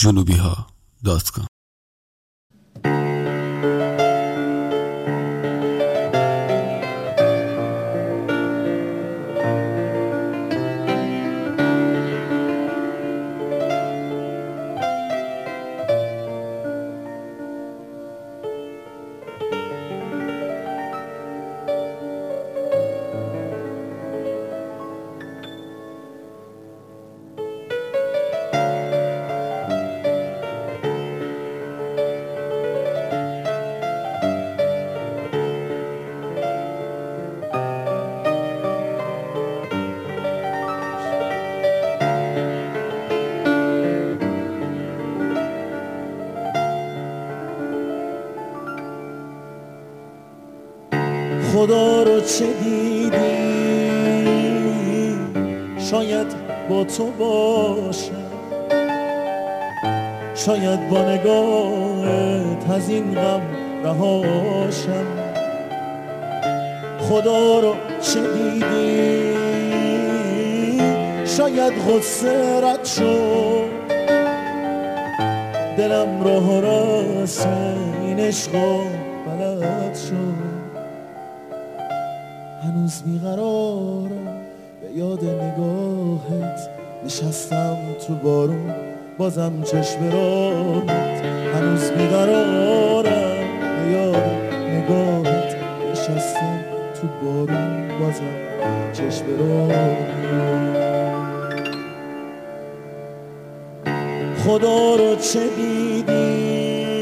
junubiha.com. خدا رو چه دیدی؟ شاید با تو باشم، شاید با نگاهت از این غم رهاشم. خدا رو چه دیدی؟ شاید غصه رد شد، دلم راه راست این عشقا بلد شد. هنوز بیقرارم به یاد نگاهت، نشستم تو بارون بازم چشم راهت. هنوز بیقرارم به یاد نگاهت، نشستم تو بارون بازم چشم راهت. خدا رو چه دیدی؟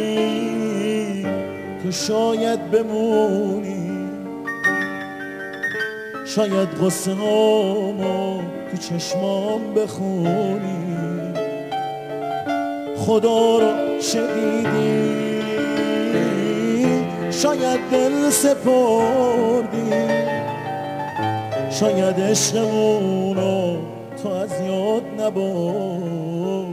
تو شاید بمونی، شاید غصه هامو تو چشمام بخونی. خدا رو چه دیدی؟ شاید دل سپردی، شاید عشقمونو تو از یاد نبر.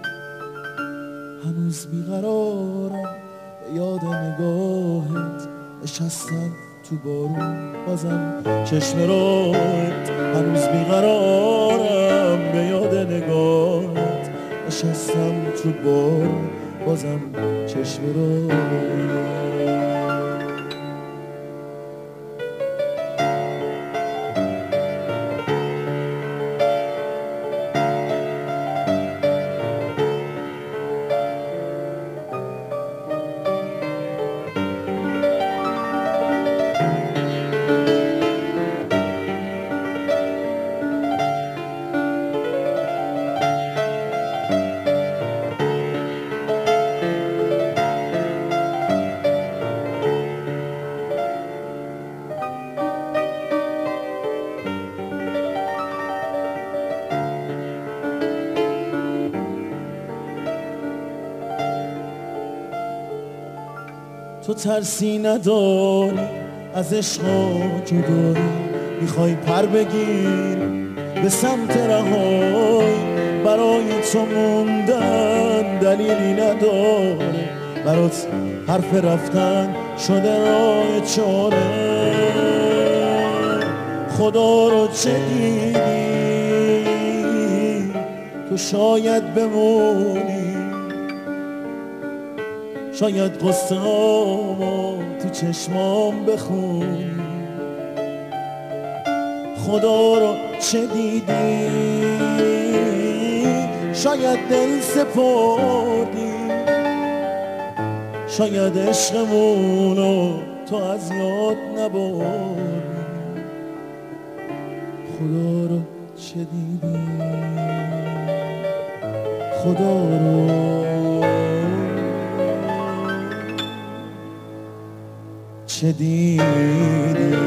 هنوز بیقرارم به یاد نگاهت، نشستم تو بارون بازم چشم راهت. هنوز بیقرارم به یاد نگاهت، نشستم تو بارون بازم چشم راهت. تو ترسی نداری از عشقا جدایی، میخوای پر بگیری به سمت رهایی. برای تو موندن دلیلی نداره، برات حرف رفتن شده راه چاره. خدا رو چه دیدی؟ تو شاید بمونی، شاید قصه هامو تو چشمام بخونی. خدا رو چه دیدی؟ شاید دل سپردی، شاید عشقمونو تو از یاد نبردی. خدا رو چه دیدی؟ خدا رو چه دیدی؟